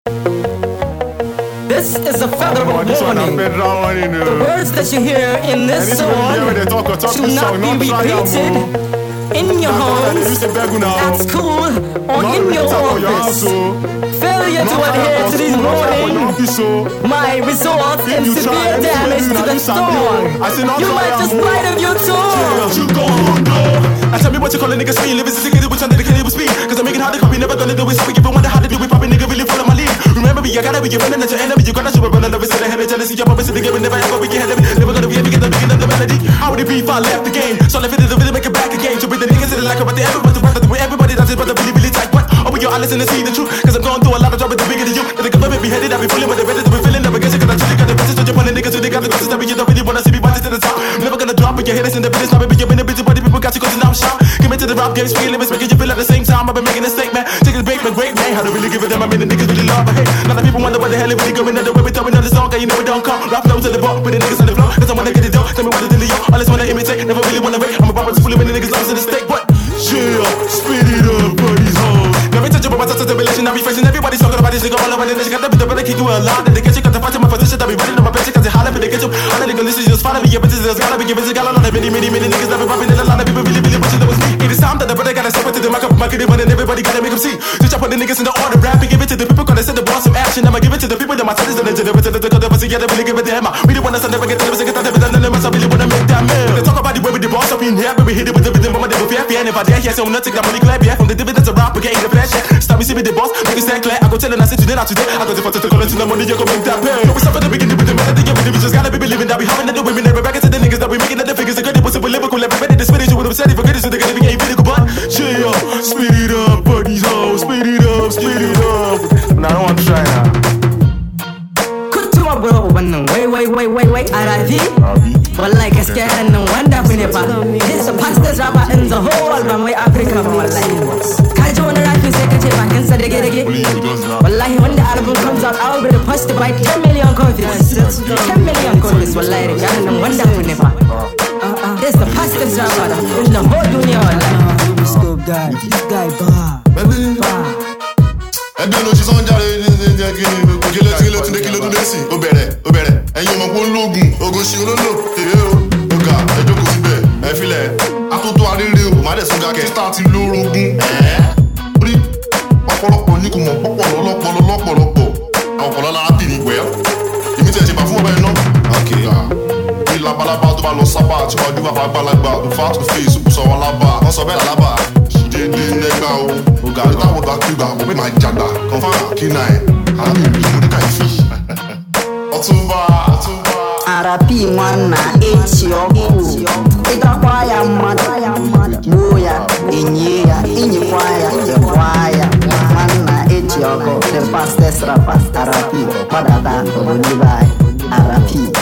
This is a federal warning. The words that you hear in this song should not be repeated in your homes, at school, or in your office. Failure to adhere to these warnings might result in severe damage to the storm. You might just bite of your tongue. Tell me what you call a nigga speed. Living sick with something that can't even speak. Cause I'm making hard to copy, never gonna do it. So we even wonder how to do it. Probably nigga really follow my lead. Remember me, I gotta be your friend and not your enemy. You gotta show a brother love instead of having jealousy. Your purpose is to give it, never ever we can have it. Never gonna be able to get the beginning of the melody. How would it be if I left the game? So left it to the rhythm, make it back again. To bring the niggas in the like about the everybody, the way everybody does it, but the really tight. What? Open your eyes and see the truth. Cause I'm going through a lot of trouble to bigger than you. And the government be headed, I be feeling what they're ready to be feeling. Never guess it, cause I truly got the message to your point. Niggas who they got the questions that you don't really wanna see me rising to the top. Never gonna drop with your haters in the business. Now maybe you've been a busy body, people got you cause now I'm sharp. Give me to the rap game, speaking limits, making you feel at the same time. I've been making a statement, taking a break, my great man. How to really give it them, I mean the niggas really love I hate. Now the people wonder what the hell it really going on. The way we tell me another song, and you know it don't come. Rap flow to the bar, with the niggas on the floor. Cause I wanna get it down, tell me what it is, yo. All this wanna imitate, never really wanna rate. I'm a rapper, fooling when the niggas lost in the stake. What? Yeah, speed it up, buddies home. Never touch up about such a relation, I be facing everybody talking about this nigga all over the nation. Got the better kick you a lot, and they get you got the fight in my position. I be running on my paycheck, cause they holler, but they get you. All the niggas listen, just follow me, your bitches, there's gotta be giving, got a lot of many niggas that be rapping, and a lot of people really wishing that was me. It is time that the brother gotta step into the mic up, market it, and everybody gotta make them see. Just chop on the niggas in the order, rap and give it to the people, cause they said they want some action. I'ma give it to the people that my titties, and then to the cause they really give it to them. We the one that's never get to them, so get that never done, and I really wanna make that man. They talk about the way with the boss up in here, but we hit it with the rhythm, but my nigga fear, and if I dare, yeah, so nothing that money clap, yeah, from the dividends of rap, again, the flash, yeah. Stop me, see me, the boss, make it stand clear. I go tell and I said today, not today. I go to the college, the money, you go make that pay. No, we stop at the beginning with the melody, we just gotta be believing that we having the women, never back into the niggas that we making the figures, the good, it was a lyrical, everybody, the spirit, you would have said it, forget it, so they're gonna be a video, but chill, speed it up, buddies, ho, speed it up, speed it up. Now, I don't want to try now. Wait, RIP? Wallahi gaskiya ɗan nan wanda ku ne fa. He's the fastest rapper in the whole world from way Africa fa wallahi. Ka ji wani rafi sai ka ce bakinsa dage-dage. Wallahi when the album comes out I will be the first to buy 10 million copies. 10 million copies wallahi da ɗan nan wanda ku ne fa. He's the fastest rapper in the whole dunya wallahi. This guy bar. Ẹbí ló ṣe sọ́njà rẹ̀ kílẹ̀ tún dé sí. Ó bẹ̀rẹ̀ ẹ̀yin ọmọ kó lóògùn ogun ṣe olólò èrè o. Ọ̀gá ẹjọ́ kò síbẹ̀ ẹ filẹ̀ atótó arére o má dẹ̀ sọ́gà kẹ́ títà ti lórogún. Orí ọ̀pọ̀lọpọ̀ ní kò mọ̀ pọ̀pọ̀ lọ́pọ̀lọpọ̀ àwọn ọ̀pọ̀lọ́ lára bì ní pẹ́. Èmi tiẹ̀ ṣe bá fún ọba ẹ̀ náà. Bí labalábá tó bá lọ sábà tí wàá dúró àbá gbalagbà tó fà tó fèsì kò sọ wọn lábà. Wọ́n sọ bẹ́ẹ̀ lálábà ṣìdéédé nẹ́gbà o. Ọ̀gá táwọn bá kígbà mo bẹ́ẹ̀ máa jàgbà kọ́fà kínà ẹ̀ àbí ìlú mo ní káyìfì. Ọ̀túnba. Arapi mwana echi ọkụ ịgakwa ya mmadụ gbuo ya enye ya inyekwa ya ekwa ya nwanna echi ọkụ the fastest rapper Arapi gbadata obodo anyị Arapi